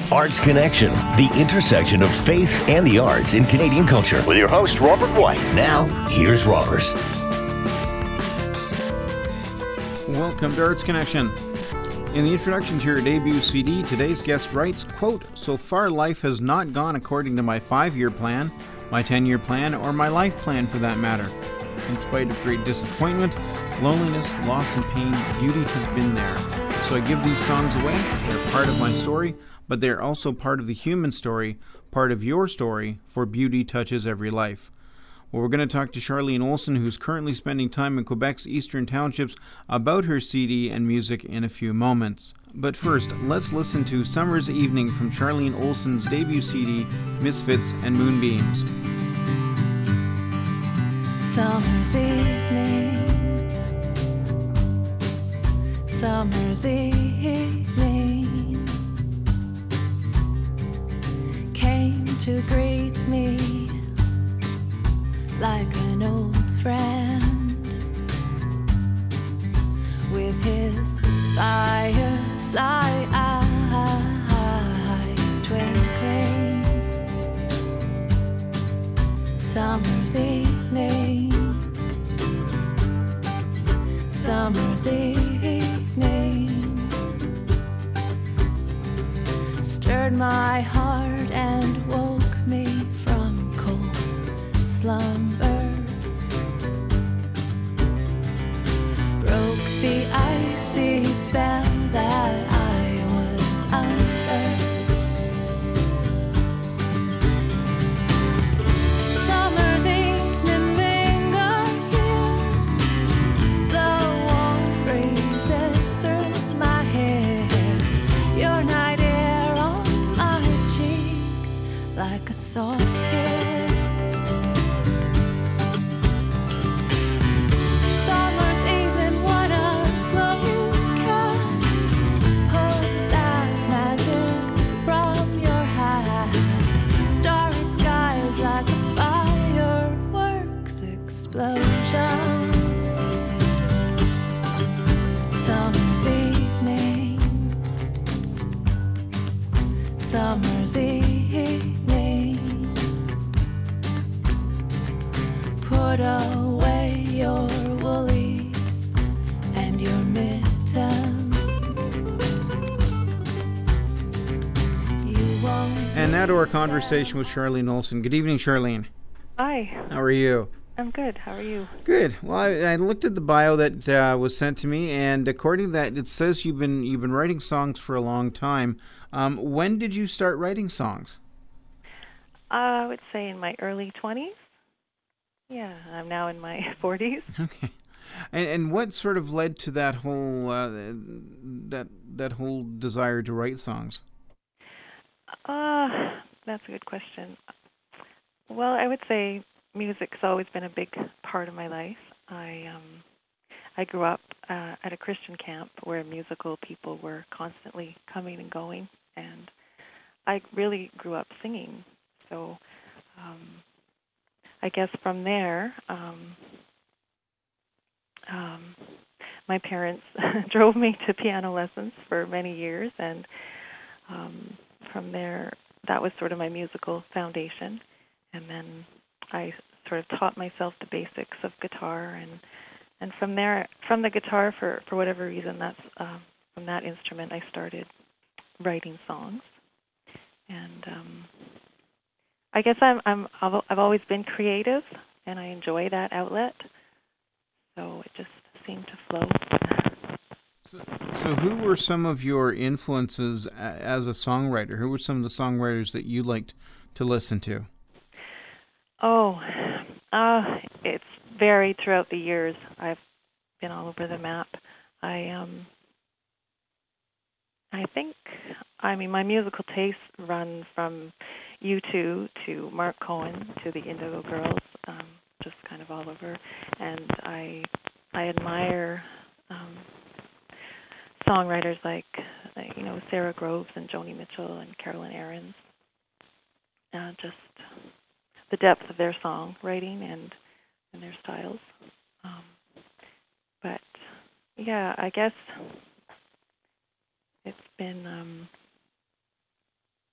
Arts Connection, the intersection of faith and the arts in Canadian culture. With your host, Robert White. Now, here's Robert. Welcome to Arts Connection. In the introduction to your debut CD, today's guest writes, quote, "So far life has not gone according to my 5-year plan, my 10-year plan, or my life plan for that matter. In spite of great disappointment, loneliness, loss, and pain, beauty has been there. So I give these songs away. They're part of my story, but they're also part of the human story, part of your story, for beauty touches every life." Well, we're going to talk to Charlene Olson, who's currently spending time in Quebec's eastern townships, about her CD and music in a few moments. But first, let's listen to Summer's Evening from Charlene Olson's debut CD, Misfits and Moonbeams. Summer's evening, summer's evening, came to greet me like an old friend, with his firefly eyes twinkling. Summer's evening, summer's evening, stirred my heart and woke me from cold slumber, broke the icy spell that I was under. Summer's evening linger here, the warm breezes through my hair, your night air on my cheek like a soft kiss. Summer's evening, summer's evening, put away your woolies and your mittens. You won't. And now to our conversation with Charlene Olson. Good evening, Charlene. Hi, How are you? I'm good. How are you? Good. Well, I looked at the bio that was sent to me, and according to that, it says you've been writing songs for a long time. When did you start writing songs? I would say in my early 20s. Yeah, I'm now in my 40s. Okay. And what sort of led to that whole that whole desire to write songs? That's a good question. Well, I would say music's always been a big part of my life. I grew up at a Christian camp where musical people were constantly coming and going, and I really grew up singing. So I guess from there, my parents drove me to piano lessons for many years, and from there, that was sort of my musical foundation. And then I sort of taught myself the basics of guitar, and from there, from the guitar, for whatever reason, that's from that instrument I started writing songs. And I guess I've always been creative, and I enjoy that outlet. So it just seemed to flow. So who were some of your influences as a songwriter? Who were some of the songwriters that you liked to listen to? Oh, it's varied throughout the years. I've been all over the map. I think, my musical tastes run from U2 to Mark Cohen to the Indigo Girls, just kind of all over. And I admire songwriters like Sarah Groves and Joni Mitchell and Carolyn Aarons. Just the depth of their songwriting and their styles. But yeah, I guess it's been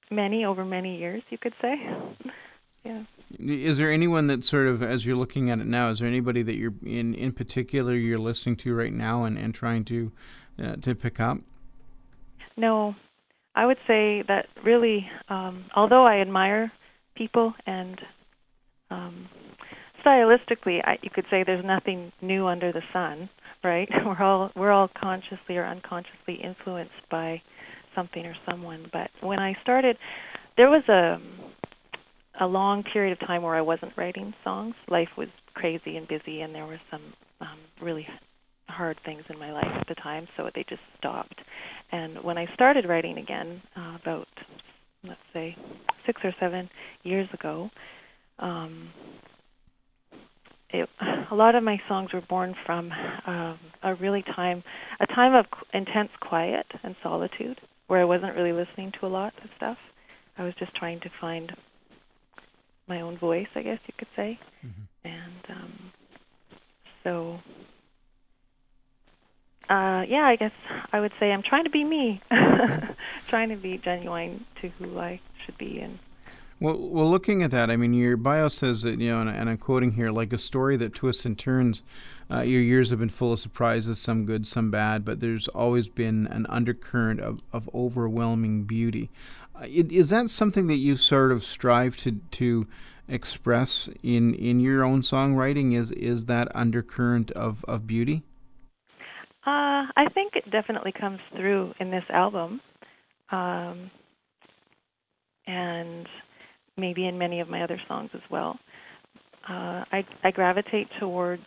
over many years, you could say. Yeah. Is there anyone that sort of, as you're looking at it now, is there anybody that you're in particular you're listening to right now and trying to pick up? No, I would say that really, although I admire people and stylistically, you could say there's nothing new under the sun, right? We're all consciously or unconsciously influenced by something or someone. But when I started, there was a long period of time where I wasn't writing songs. Life was crazy and busy, and there were some really hard things in my life at the time, so they just stopped. And when I started writing again, about, let's say, 6 or 7 years ago, a lot of my songs were born from a time of intense quiet and solitude, where I wasn't really listening to a lot of stuff. I was just trying to find my own voice, I guess you could say. Mm-hmm. And so, I guess I would say I'm trying to be me, trying to be genuine to who I should be. And well, looking at that, I mean, your bio says that, and I'm quoting here, like a story that twists and turns. Your years have been full of surprises, some good, some bad, but there's always been an undercurrent of overwhelming beauty. Is that something that you sort of strive to express in your own songwriting? Is that undercurrent of beauty? I think it definitely comes through in this album, and maybe in many of my other songs as well. I gravitate towards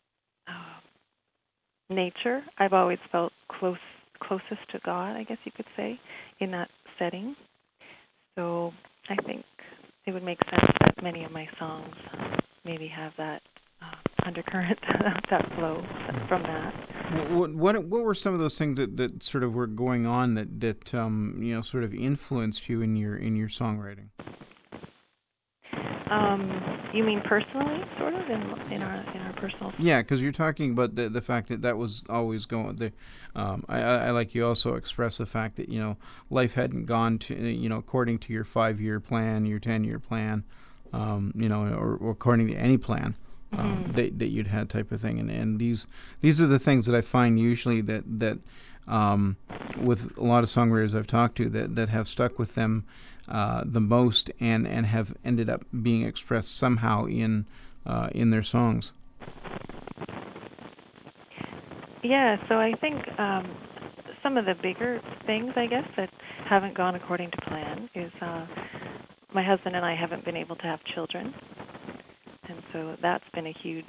nature. I've always felt closest to God, I guess you could say, in that setting. So I think it would make sense that many of my songs maybe have that undercurrent, that flow from that. What were some of those things that sort of were going on that sort of influenced you in your songwriting? You mean personally, sort of, in our personal? Yeah, because you're talking about the fact that was always going. I like you also express the fact that life hadn't gone to according to your 5-year plan, your 10-year plan, or according to any plan. That you'd had, type of thing, and these are the things that I find usually that with a lot of songwriters I've talked to that have stuck with them the most and have ended up being expressed somehow in their songs. Yeah, so I think some of the bigger things, I guess, that haven't gone according to plan is my husband and I haven't been able to have children. And so that's been a huge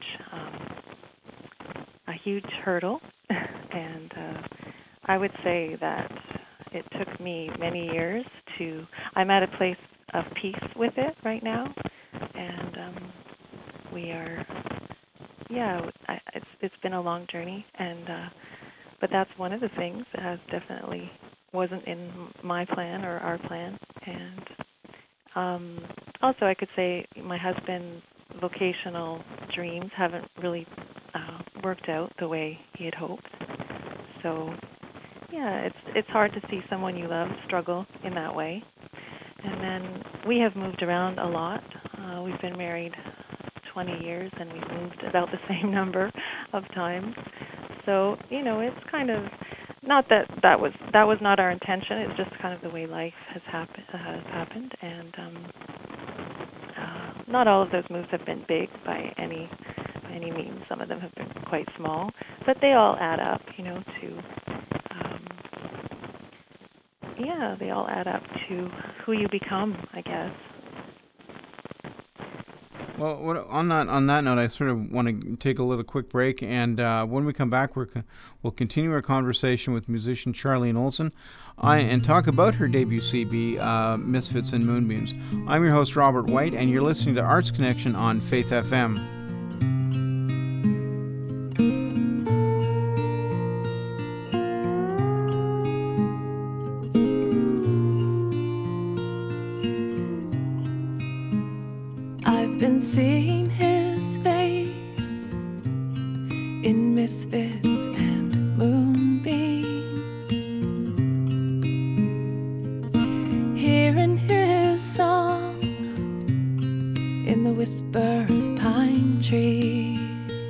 hurdle, and I would say that it took me many years I'm at a place of peace with it right now, and we are, it's been a long journey, and but that's one of the things that has definitely wasn't in my plan or our plan, and also I could say my husband's vocational dreams haven't really worked out the way he had hoped. So, it's hard to see someone you love struggle in that way. And then we have moved around a lot. We've been married 20 years, and we've moved about the same number of times. So, it's kind of not that was not our intention. It's just kind of the way life has happened, and not all of those moves have been big by any means. Some of them have been quite small, but they all add up, they all add up to who you become, I guess. Well, on that note, I sort of want to take a little quick break, and when we come back, we'll continue our conversation with musician Charlene Olson and talk about her debut CD, Misfits and Moonbeams. I'm your host, Robert White, and you're listening to Arts Connection on Faith FM. I've been seeing his face in Misfits and Moonbeams, hearing whisper of pine trees,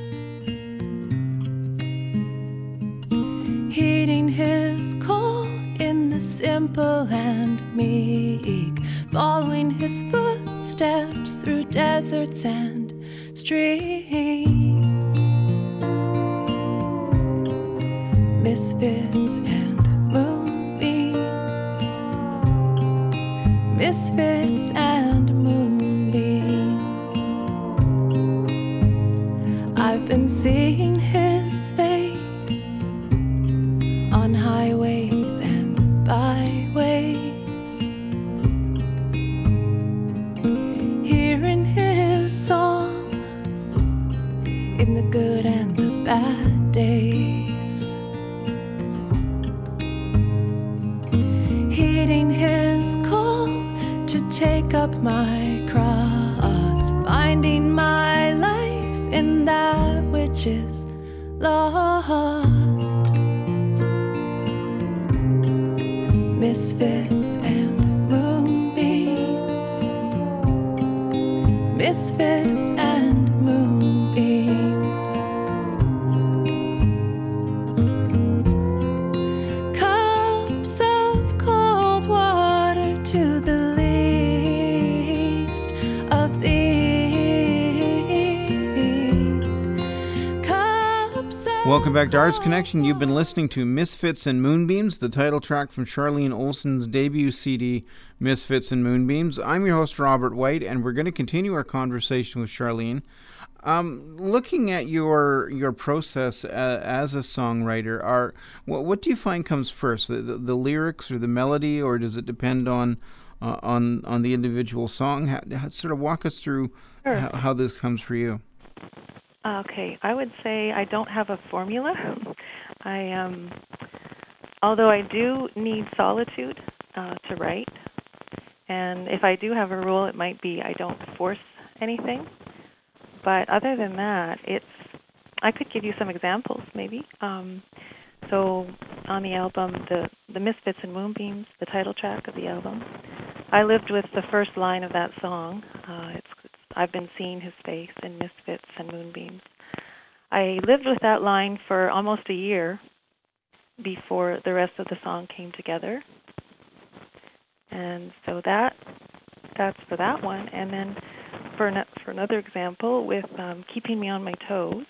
heeding his call in the simple and meek, following his footsteps through deserts and streams. Misfits and moonbeams, misfits and moonbeams. I've been seeing his face on highways and byways, hearing his song in the good and the bad days. Heeding his call to take up my cross, finding my life in that which is lost. Misfits and moonbeams, misfits and moonbeams. Cups of cold water to the least of these. Cups of Welcome back to Arts Connection. You've been listening to Misfits and Moonbeams, the title track from Charlene Olsen's debut CD, Misfits and Moonbeams. I'm your host, Robert White, and we're going to continue our conversation with Charlene. Looking at your process as a songwriter, what do you find comes first, the lyrics or the melody, or does it depend on the individual song? Sort of walk us through Sure. how this comes for you. Okay, I would say I don't have a formula. Although I do need solitude to write, and if I do have a rule, it might be I don't force anything. But other than that, I could give you some examples, maybe. So on the album, the Misfits and Moonbeams, the title track of the album, I lived with the first line of that song. I've been seeing his face in Misfits and Moonbeams. I lived with that line for almost a year before the rest of the song came together. And so that's for that one. And then for another example, with Keeping Me on My Toes,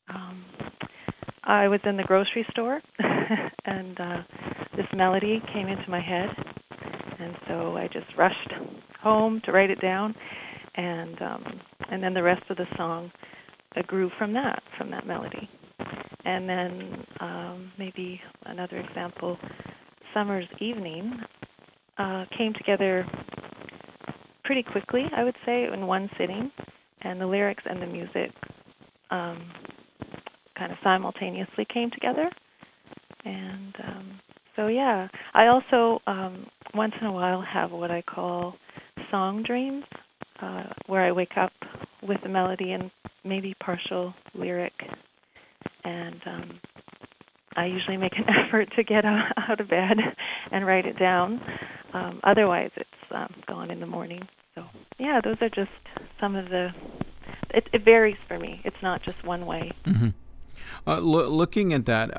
I was in the grocery store, and this melody came into my head, and so I just rushed home to write it down, and then the rest of the song grew from that melody. And then maybe another example, Summer's Evening came together pretty quickly, I would say, in one sitting, and the lyrics and the music kind of simultaneously came together. And so, yeah, I also once in a while have what I call song dreams, where I wake up with a melody and maybe partial lyric, and I usually make an effort to get out of bed and write it down. Otherwise, it's gone in the morning. So, yeah, those are just some of the... It varies for me. It's not just one way. Mm-hmm. Looking at that,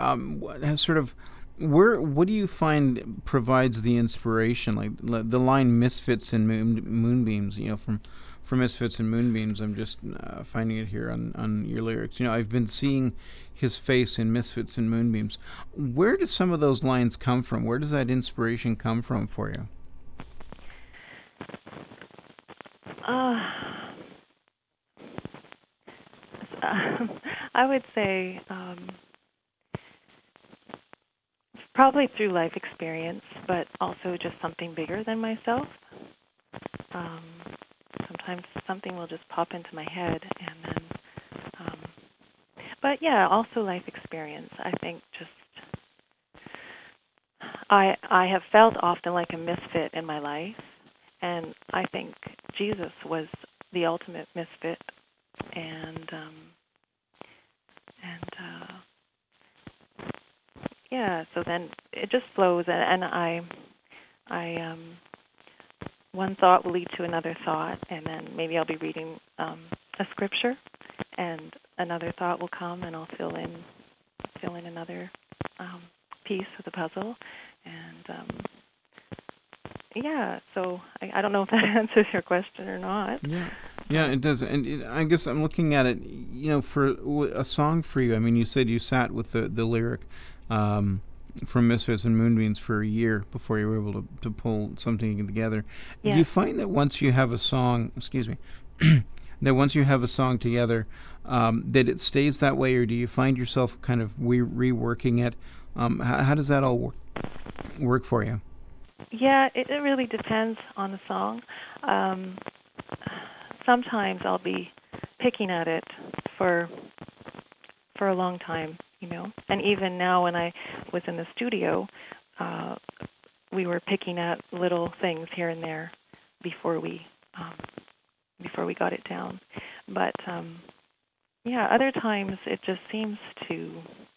what do you find provides the inspiration? Like the line "Misfits and Moonbeams," from Misfits and Moonbeams. I'm just finding it here on your lyrics. I've been seeing his face in Misfits and Moonbeams. Where do some of those lines come from? Where does that inspiration come from for you? I would say probably through life experience, but also just something bigger than myself. Sometimes something will just pop into my head, and then, but yeah, also life experience. I think just I have felt often like a misfit in my life, and I think Jesus was the ultimate misfit, and yeah, so then it just flows, and I one thought will lead to another thought, and then maybe I'll be reading a scripture, and another thought will come, and I'll fill in another piece of the puzzle, and so I don't know if that answers your question or not. Yeah, it does. And I guess I'm looking at it, for a song for you. I mean, you said you sat with the lyric from Misfits and Moonbeams for a year before you were able to pull something together. Yeah. Do you find that once you have a song, that once you have a song together, that it stays that way, or do you find yourself kind of reworking it? How does that all work for you? Yeah, it really depends on the song. Sometimes I'll be picking at it for a long time, and even now when I was in the studio, we were picking at little things here and there before we got it down. But other times it just seems to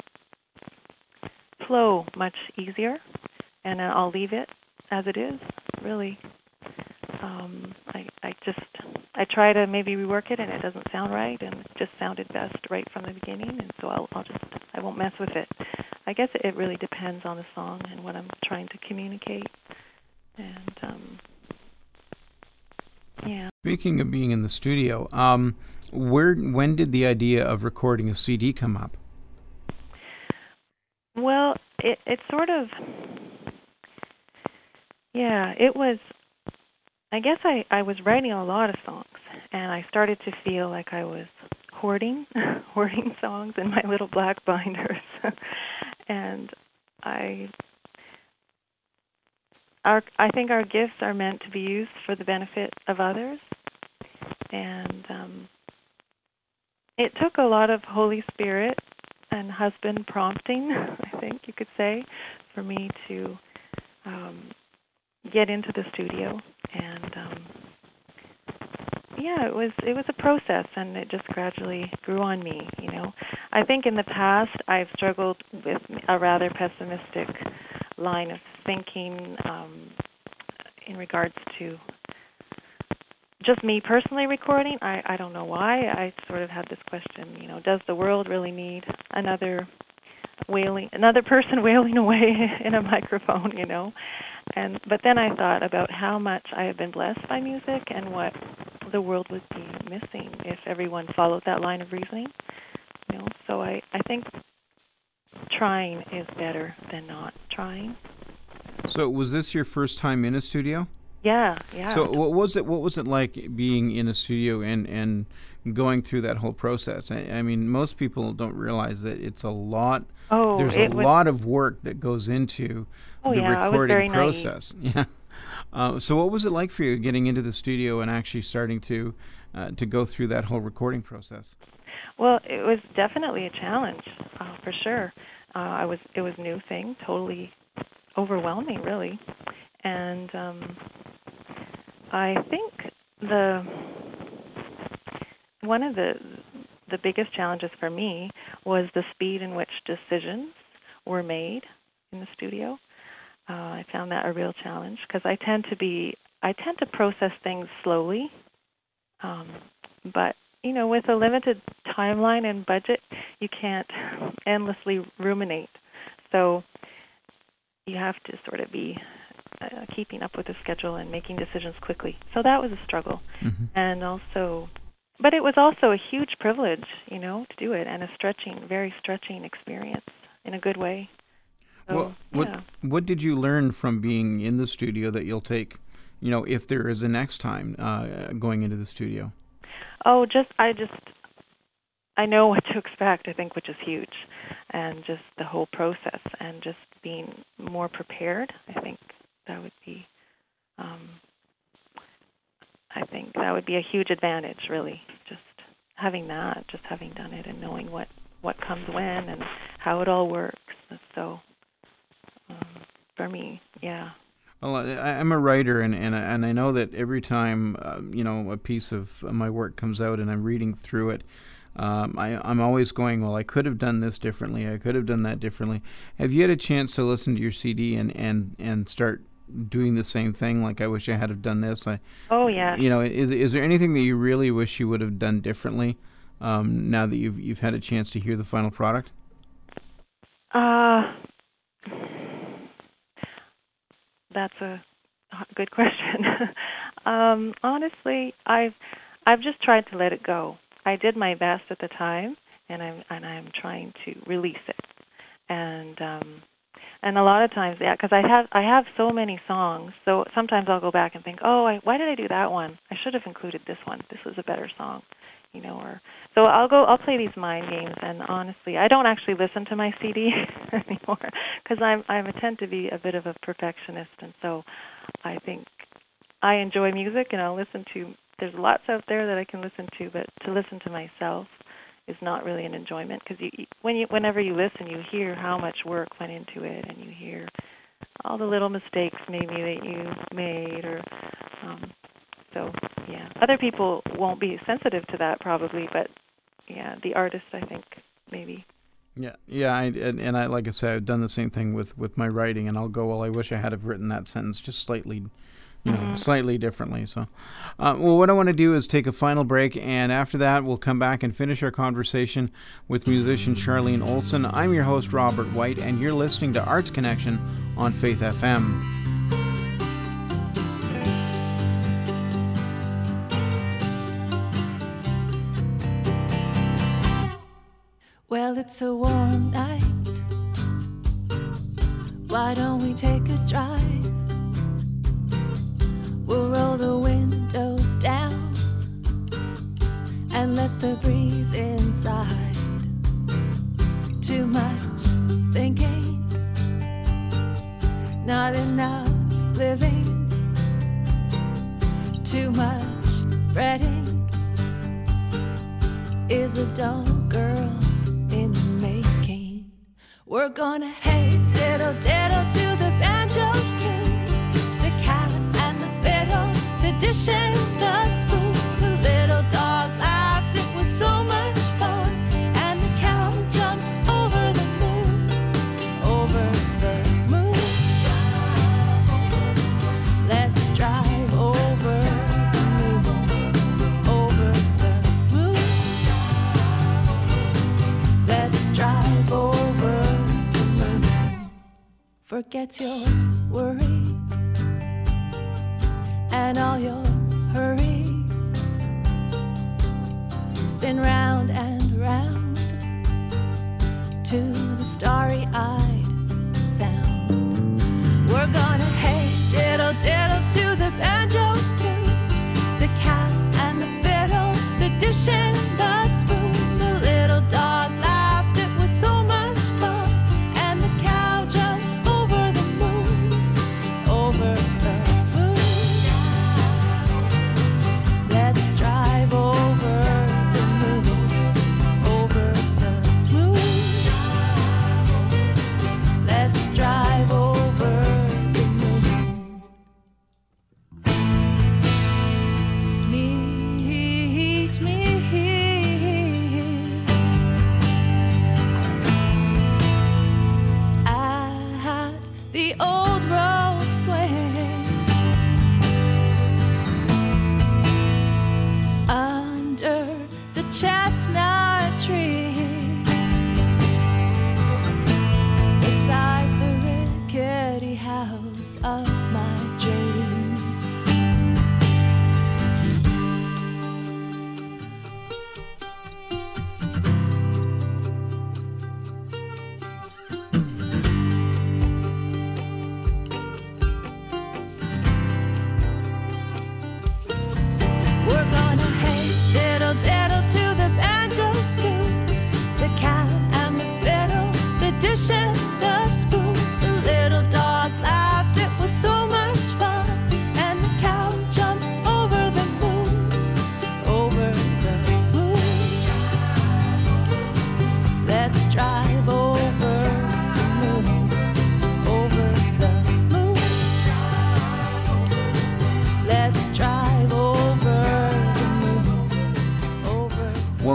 flow much easier, and I'll leave it as it is, really. I try to maybe rework it, and it doesn't sound right, and it just sounded best right from the beginning, and so I won't mess with it. I guess it really depends on the song and what I'm trying to communicate, and yeah. Speaking of being in the studio, when did the idea of recording a CD come up? Well, it sort of, it was, I guess I was writing a lot of songs, and I started to feel like I was hoarding songs in my little black binders. And I think our gifts are meant to be used for the benefit of others. And it took a lot of Holy Spirit and husband prompting, I think you could say, for me to get into the studio. And it was a process, and it just gradually grew on me. I think in the past I've struggled with a rather pessimistic line of thinking in regards to just me personally recording. I don't know why. I sort of had this question, does the world really need another person wailing away in a microphone, But then I thought about how much I have been blessed by music and what the world would be missing if everyone followed that line of reasoning. So I think trying is better than not trying. So was this your first time in a studio? Yeah. So what was it like being in a studio and going through that whole process? I mean, most people don't realize that it's a lot. There's a lot of work that goes into the recording process. Naive. Yeah. So what was it like for you getting into the studio and actually starting to go through that whole recording process? Well, it was definitely a challenge, for sure. It was a new thing, totally overwhelming, really. And I think one of the biggest challenges for me was the speed in which decisions were made in the studio. I found that a real challenge because I tend to process things slowly, but with a limited timeline and budget, you can't endlessly ruminate. So you have to sort of be keeping up with the schedule and making decisions quickly. So that was a struggle. Mm-hmm. And also, but it was also a huge privilege, to do it, and a very stretching experience in a good way. So, what did you learn from being in the studio that you'll take, if there is a next time going into the studio? Oh, I know what to expect, I think, which is huge, and just the whole process, and just being more prepared. I think that would be, a huge advantage, really. Just having done it, and knowing what comes when and how it all works. So, for me, yeah. Well, I'm a writer, and I know that every time a piece of my work comes out and I'm reading through it, I'm always going, well, I could have done this differently. I could have done that differently. Have you had a chance to listen to your CD and start doing the same thing? Like, I wish I had have done this. Oh yeah. Is there anything that you really wish you would have done differently now that you've had a chance to hear the final product? That's a good question. Honestly, I've just tried to let it go. I did my best at the time, and I'm trying to release it. And a lot of times, yeah, because I have so many songs. So sometimes I'll go back and think, why did I do that one? I should have included this one. This was a better song, Or so I'll play these mind games. And honestly, I don't actually listen to my CD anymore because I tend to be a bit of a perfectionist, and so I think I enjoy music, and I'll listen to. There's lots out there that I can listen to, but to listen to myself is not really an enjoyment because whenever you listen, you hear how much work went into it, and you hear all the little mistakes maybe that you made, or so yeah. Other people won't be sensitive to that probably, but yeah, the artist, I think, maybe. Yeah. I like I said, I've done the same thing with my writing, and I'll go, well, I wish I had have written that sentence just slightly. Slightly differently. So, what I want to do is take a final break, and after that, we'll come back and finish our conversation with musician Charlene Olson. I'm your host, Robert White, and you're listening to Arts Connection on Faith FM. Well, it's a warm night. Why don't we take a drive? We'll roll the windows down and let the breeze inside. Too much thinking, not enough living. Too much fretting is a dull girl in the making. We're gonna hey diddle diddle to the banjo's tune, the cat and the fiddle, the dish and the spoon. The little dog laughed, it was so much fun, and the cow jumped over the moon, over the moon. Let's drive over the moon, over the moon. Let's drive over the moon. Forget your worries and all your hurries. Spin round and round to the starry-eyed sound. We're gonna hey diddle diddle to the banjo's tune, the cat and the fiddle, the dish and the spoon. The little dog laughed, it was so much fun, and the cow jumped over the moon, over the moon. Let's drive over the moon, over the moon.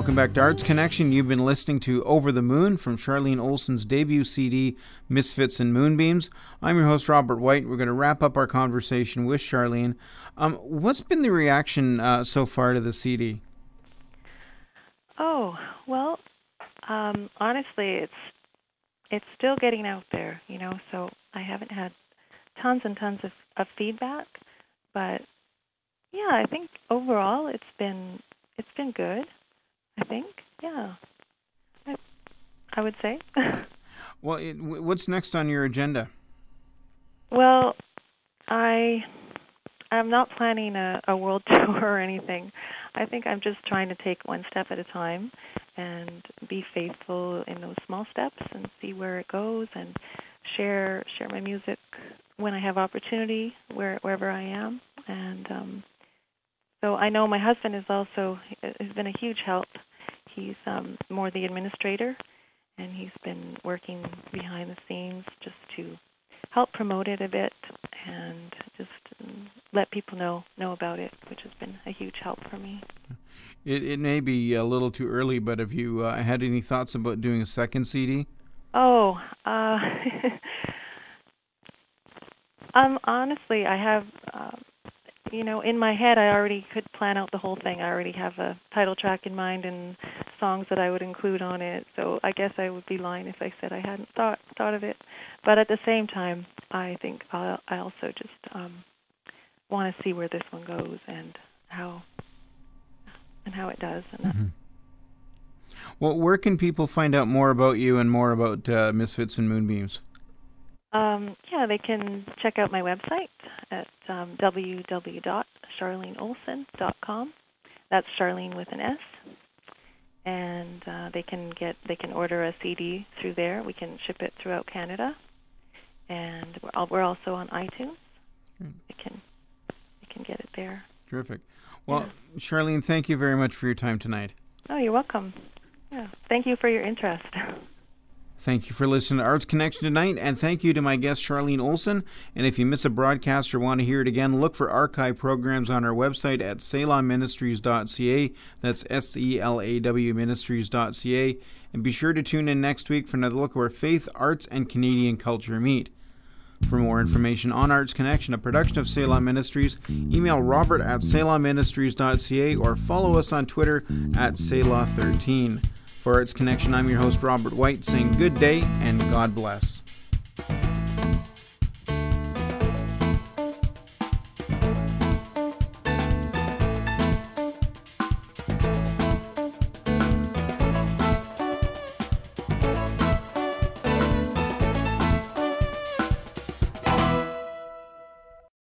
Welcome back to Arts Connection. You've been listening to Over the Moon from Charlene Olsen's debut CD, Misfits and Moonbeams. I'm your host, Robert White. We're going to wrap up our conversation with Charlene. What's been the reaction so far to the CD? Oh, well, honestly, it's still getting out there, so I haven't had tons and tons of feedback, but yeah, I think overall it's been good. I think, yeah, I would say. Well, what's next on your agenda? Well, I'm not planning a world tour or anything. I think I'm just trying to take one step at a time and be faithful in those small steps and see where it goes and share my music when I have opportunity wherever I am. And so I know my husband has been a huge help. He's more the administrator, and he's been working behind the scenes just to help promote it a bit and just let people know about it, which has been a huge help for me. It may be a little too early, but have you had any thoughts about doing a second CD? Oh, honestly, I have, in my head, I already could plan out the whole thing. I already have a title track in mind and songs that I would include on it. So I guess I would be lying if I said I hadn't thought of it. But at the same time, I think I also just want to see where this one goes and how it does. And Well, where can people find out more about you and more about Misfits and Moonbeams? Yeah, they can check out my website at www.charleneolsen.com. That's Charlene with an S. And they can order a CD through there. We can ship it throughout Canada, and we're also on iTunes. They can get it there. Terrific. Well, yeah. Charlene, thank you very much for your time tonight. Oh, you're welcome. Yeah, thank you for your interest. Thank you for listening to Arts Connection tonight, and thank you to my guest, Charlene Olsen. And if you miss a broadcast or want to hear it again, look for archive programs on our website at selawministries.ca. That's SELAW ministries.ca. And be sure to tune in next week for another look where faith, arts, and Canadian culture meet. For more information on Arts Connection, a production of Selah Ministries, email robert@selawministries.ca or follow us on Twitter @Selah13. For Arts Connection, I'm your host, Robert White, saying good day and God bless.